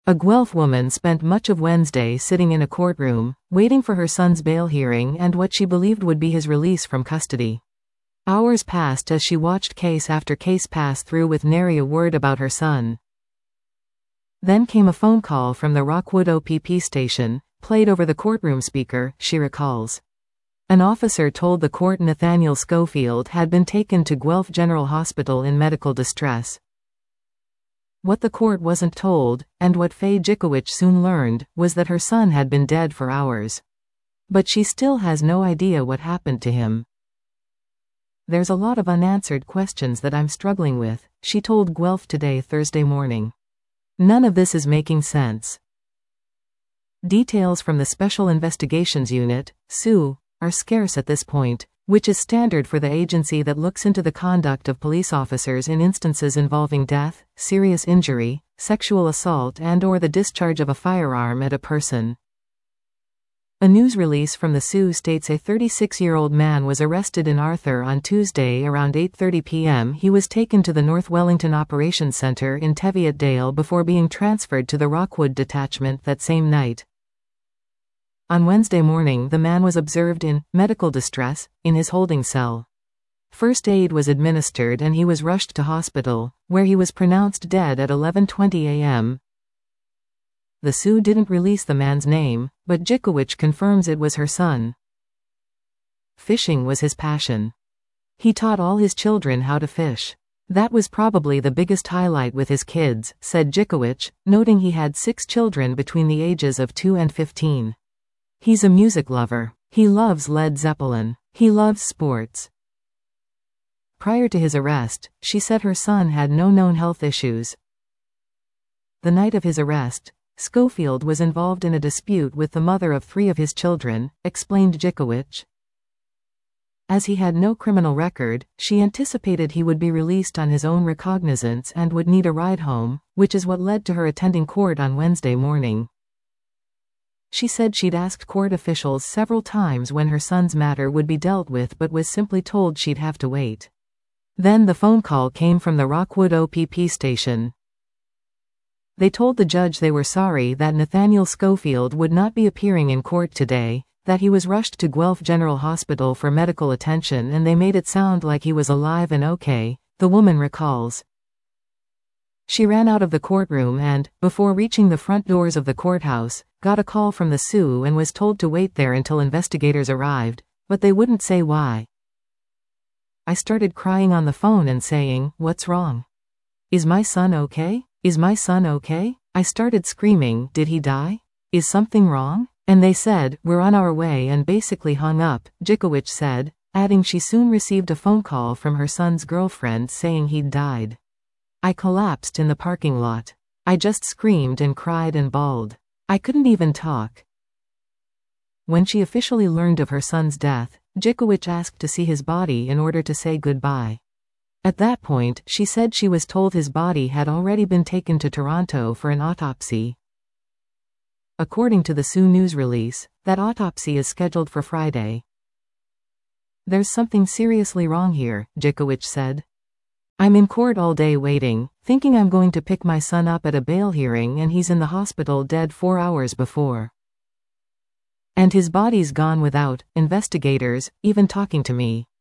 A Guelph woman spent much of Wednesday sitting in a courtroom, waiting for her son's bail hearing and what she believed would be his release from custody. Hours passed as she watched case after case pass through with nary a word about her son. Then came a phone call from the Rockwood OPP station, played over the courtroom speaker, she recalls. An officer told the court Nathaniel Schofield had been taken to Guelph General Hospital in medical distress. What the court wasn't told, and what Faye Jikowicz soon learned, was that her son had been dead for hours. But she still has no idea what happened to him. There's a lot of unanswered questions that I'm struggling with, she told Guelph Today Thursday morning. None of this is making sense. Details from the Special Investigations Unit, SU, are scarce at this point, which is standard for the agency that looks into the conduct of police officers in instances involving death, serious injury, sexual assault and/or the discharge of a firearm at a person. A news release from the SU states a 36-year-old man was arrested in Arthur on Tuesday around 8:30 p.m. He was taken to the North Wellington Operations Center in Teviotdale before being transferred to the Rockwood detachment that same night. On Wednesday morning, the man was observed in medical distress in his holding cell. First aid was administered and he was rushed to hospital, where he was pronounced dead at 11:20 a.m. The SU didn't release the man's name, but Jikowicz confirms it was her son. Fishing was his passion. He taught all his children how to fish. That was probably the biggest highlight with his kids, said Jikowicz, noting he had 6 children between the ages of 2 and 15. He's a music lover. He loves Led Zeppelin. He loves sports. Prior to his arrest, she said her son had no known health issues. The night of his arrest, Schofield was involved in a dispute with the mother of 3 of his children, explained Jikowicz. As he had no criminal record, she anticipated he would be released on his own recognizance and would need a ride home, which is what led to her attending court on Wednesday morning. She said she'd asked court officials several times when her son's matter would be dealt with but was simply told she'd have to wait. Then the phone call came from the Rockwood OPP station. They told the judge they were sorry that Nathaniel Schofield would not be appearing in court today, that he was rushed to Guelph General Hospital for medical attention and they made it sound like he was alive and okay, the woman recalls. She ran out of the courtroom and, before reaching the front doors of the courthouse, got a call from the SU and was told to wait there until investigators arrived, but they wouldn't say why. I started crying on the phone and saying, "What's wrong? Is my son okay? Is my son okay?" I started screaming, "Did he die? Is something wrong?" And they said, "We're on our way," and basically hung up, Jikowicz said, adding she soon received a phone call from her son's girlfriend saying he'd died. I collapsed in the parking lot. I just screamed and cried and bawled. I couldn't even talk. When she officially learned of her son's death, Jikowicz asked to see his body in order to say goodbye. At that point, she said she was told his body had already been taken to Toronto for an autopsy. According to the SU news release, that autopsy is scheduled for Friday. There's something seriously wrong here, Jikowicz said. I'm in court all day waiting, thinking I'm going to pick my son up at a bail hearing and he's in the hospital dead 4 hours before. And his body's gone without investigators even talking to me.